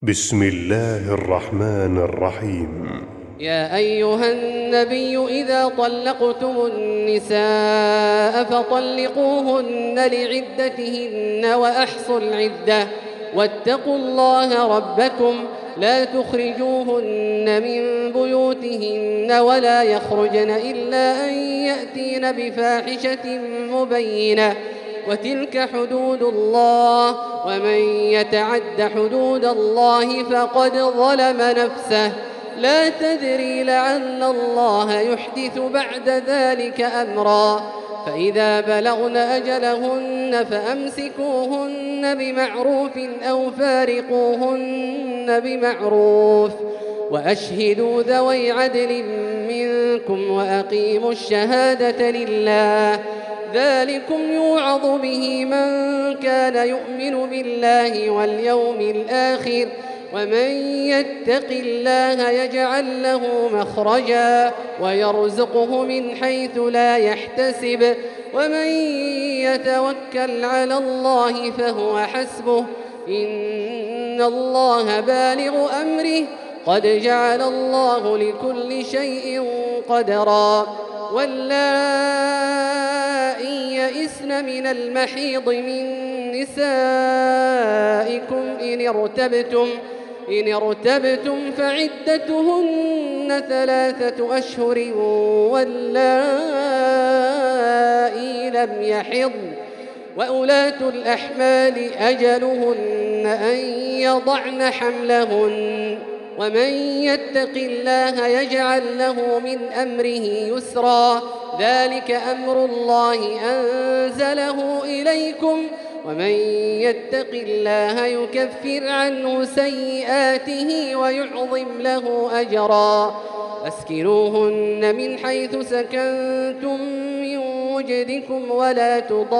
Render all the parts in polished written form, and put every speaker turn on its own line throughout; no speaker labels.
بسم الله الرحمن الرحيم.
يا أيها النبي إذا طلقتم النساء فطلقوهن لعدتهن وأحصوا العدة واتقوا الله ربكم لا تخرجوهن من بيوتهن ولا يخرجن إلا أن يأتين بفاحشة مبينة وتلك حدود الله ومن يتعد حدود الله فقد ظلم نفسه لا تدري لعل الله يحدث بعد ذلك أمرا فإذا بلغن أجلهن فأمسكوهن بمعروف أو فارقوهن بمعروف وأشهدوا ذوي عدل منكم وأقيموا الشهادة لله ذلكم يوعظ به من كان يؤمن بالله واليوم الآخر ومن يتق الله يجعل له مخرجا ويرزقه من حيث لا يحتسب ومن يتوكل على الله فهو حسبه إن الله بالغ أمره قد جعل الله لكل شيء قدرا واللائي يئسن من المحيض من نسائكم إن ارتبتم فعدتهن 3 أشهر واللائي لم يحضن وأولاة الأحمال أجلهن أن يضعن حملهن ومن يتق الله يجعل له من أمره يسرا ذلك أمر الله أنزله إليكم ومن يتق الله يكفر عنه سيئاته ويعظم له أجرا أسكنوهن من حيث سكنتم من وجدكم ولا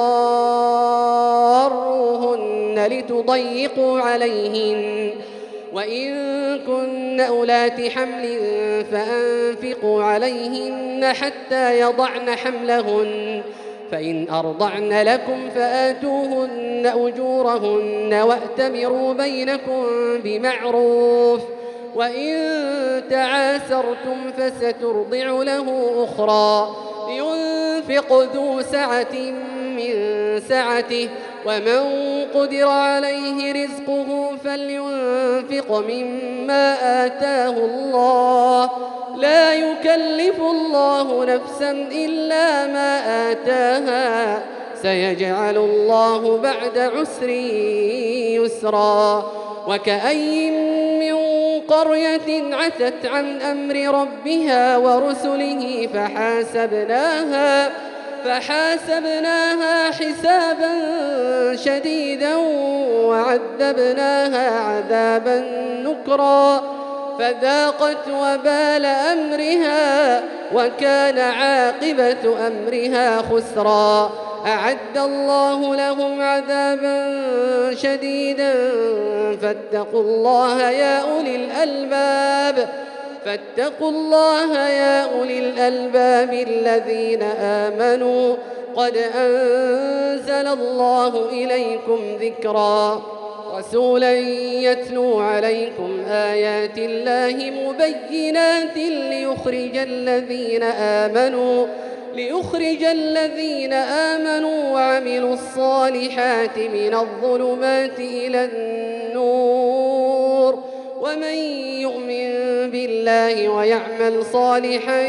تضاروهن لتضيقوا عليهن وإن كن أولات حمل فأنفقوا عليهن حتى يضعن حملهن فإن أرضعن لكم فآتوهن أجورهن وأتمروا بينكم بمعروف وإن تعاسرتم فسترضع له أخرى لينفق ذو سعة من سعته ومن قدر عليه رزقه فلينفق مما آتاه الله لا يكلف الله نفسا إلا ما آتاها سيجعل الله بعد عسر يسرا وكأي من قرية عتت عن أمر ربها ورسله فحاسبناها حسابا شديدا وعذبناها عذابا نكرا فذاقت وبال أمرها وكان عاقبة أمرها خسرا أعد الله لهم عذابا شديدا فاتقوا الله يا أولي الألباب الذين آمنوا قد أنزل الله إليكم ذكرا رسولا يتلو عليكم آيات الله مبينات ليخرج الذين آمنوا وعملوا الصالحات من الظلمات إلى النور ومن يؤمن بالله ويعمل صالحا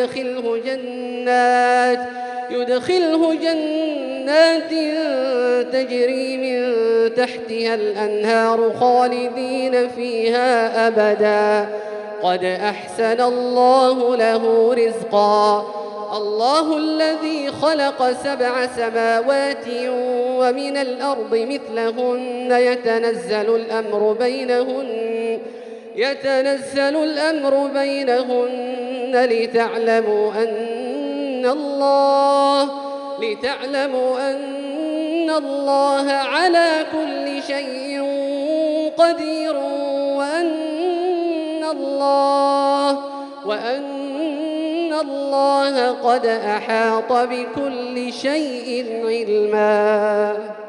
يدخله جنات تجري من تحتها الأنهار خالدين فيها أبدا قد أحسن الله له رزقا الله الذي خلق 7 سماوات ومن الأرض مثلهن يتنزل الأمر بينهن لتعلموا أن الله على كل شيء قدير وأن الله قد أحاط بكل شيء علما.